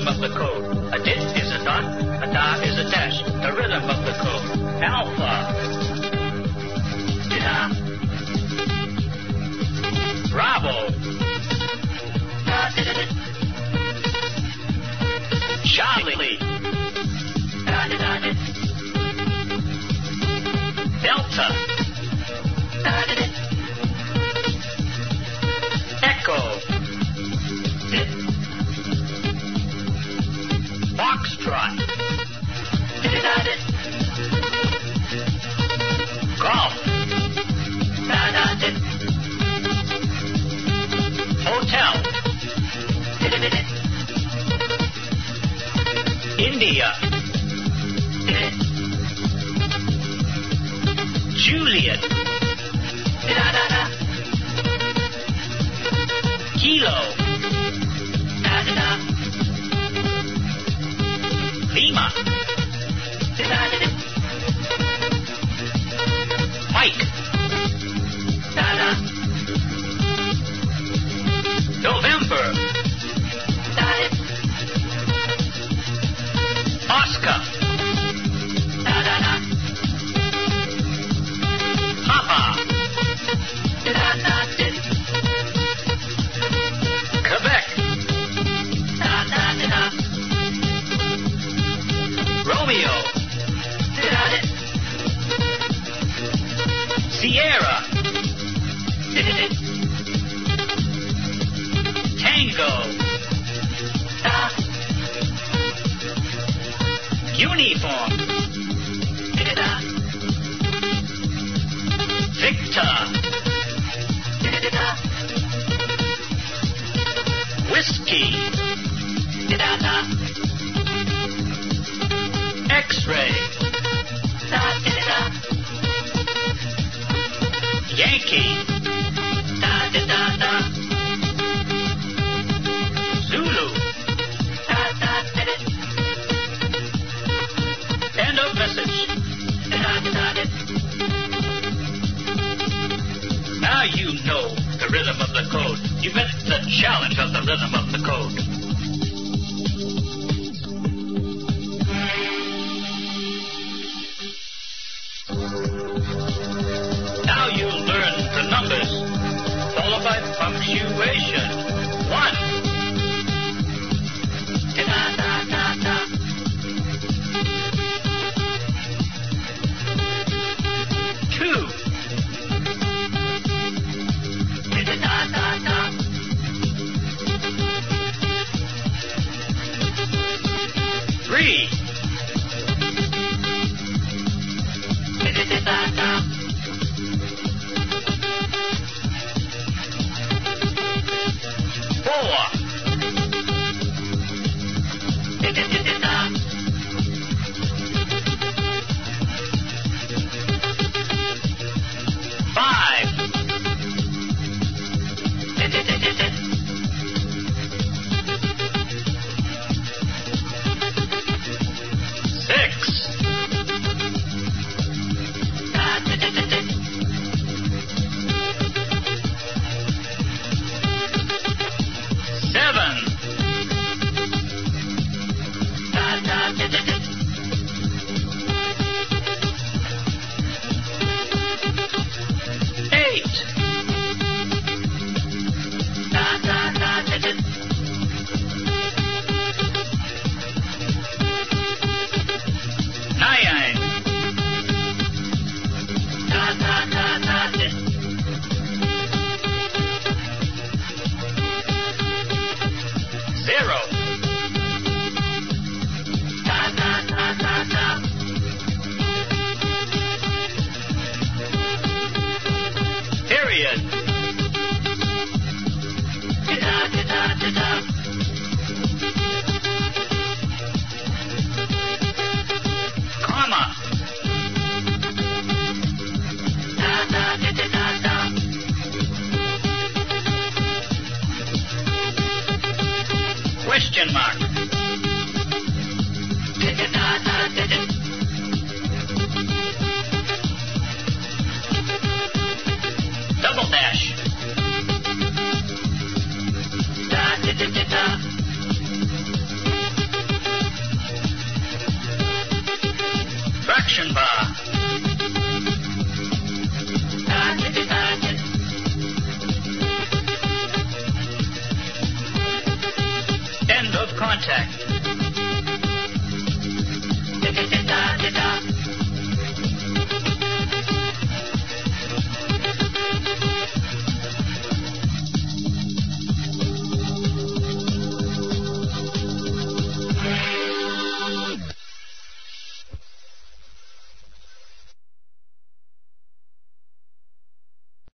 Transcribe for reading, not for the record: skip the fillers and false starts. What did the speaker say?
of the code. A dit is a dot, a da is a dash. The rhythm of the code. Alpha. Da. Bravo. Da, da, da, da. Charlie. Da, da, da, da. Delta. Da, da, da. Echo. Foxtrot. Golf. Hotel. India. Juliet. Kilo. Lima. Mike. November. Oscar. Papa. Quebec. Romeo. Sierra. Tango. Uniform. Victor. Whiskey. X-ray. Yankee. Zulu. End of message. Now you know the rhythm of the code. You met the challenge of the rhythm of the code. Now you learn the numbers, followed by punctuation. 1. Question mark. Double dash. compression bar. End of contact.